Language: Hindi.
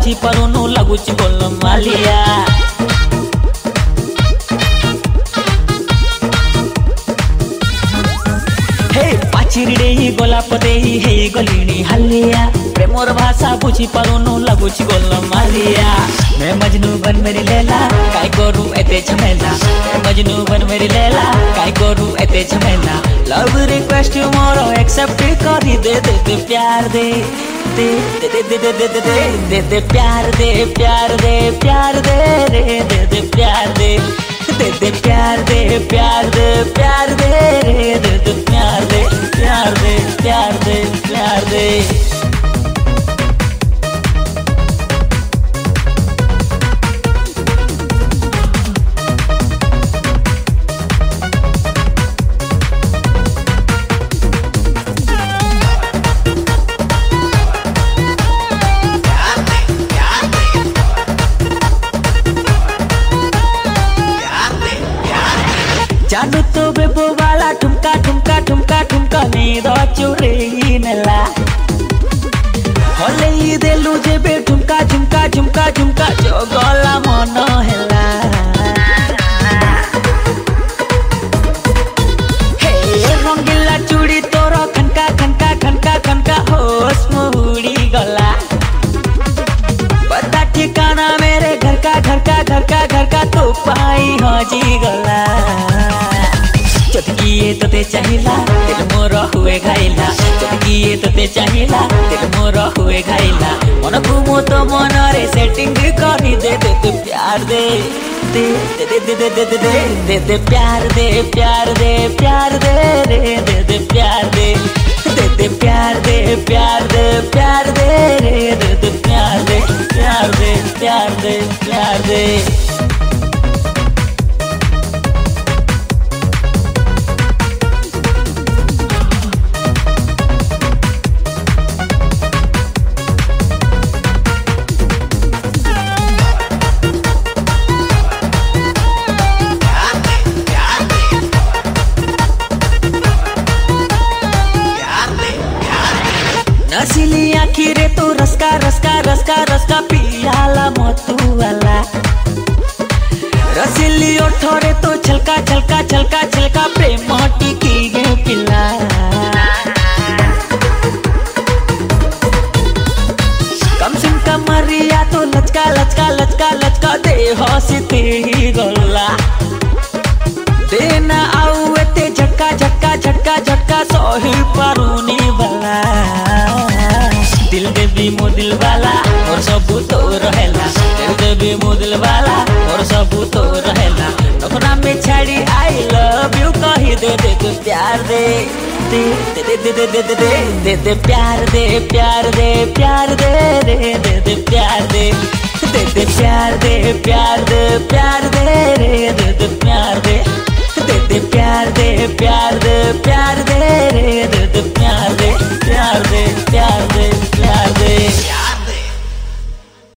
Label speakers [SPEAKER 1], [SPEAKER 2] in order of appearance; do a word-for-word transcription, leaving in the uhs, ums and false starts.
[SPEAKER 1] बुझी पारुनु लगुच बोल मालिया चिरडे ही गोलाप दे हे गलिनी हलिया प्रेमोर भाषा बुझी पारुनु लगुच गोल मालिया मैं मजनू बन मेरी लैला काय करू एते झमेला मैं मजनू बन मेरी लैला काय करू एते झमेला लव रिक्वेस्ट मोरो एक्सेप्ट करी दे दे दे प्यार दे दे दे दे दे दे दे दे दे दे प्यार दे प्यार दे प्यार दे रे दे दे प्यार दे दे दे प्यार दे प्यार दे प्यार दे रे दे दे प्यार दे प्यार दे प्यार दे प्यार दे जानू तो बेबो वाला ठुमका ठुमका ठुमका ठुमका नीरो चुरे नेला होले ही देलु जेबे ठुमका ठुमका ठुमका ठुमका जो गला मन हेला हे रंगीला चूड़ी तोरो खनका खनका खनका खनका होश मुड़ी गला बता ठिकाना मेरे घर का घर का घर का घर का तो पाई हजी गला चटकिए तोते चाहिला दिल मोर हुए घाइला चटकिए तोते चाहिला दिल मोर हुए घाइला मन को मो तो मन रे सेटिंग करी दे दे दे प्यार दे दे दे दे दे दे दे दे दे दे प्यार दे प्यार दे प्यार दे रे दे दे प्यार दे दे दे प्यार दे प्यार दे प्यार दे रे दे दे प्यार दे प्यार दे प्यार दे प्यार दे नसीली आखी रे तो रसका रसका रसका रसका पियाला मोतू वाला रसीली ओठोरे तो छलका छलका छलका छलका प्रेम टिकी गे पिला कम सिम कमरिया तो लचका लचका लचका लचका दे हंसते ही गोला देना आऊ एते झटका झटका झटका झटका सोही पारुनी भला दिल देवी मो दिल वाला और सबू तो रहेला दिल देवी मो दिल वाला और सबू तो रहेला नखरा में छाड़ी आई लव यू कही दे दे तू प्यार दे दे दे दे दे दे दे दे दे प्यार दे प्यार दे प्यार दे रे दे दे प्यार दे दे दे प्यार दे प्यार दे प्यार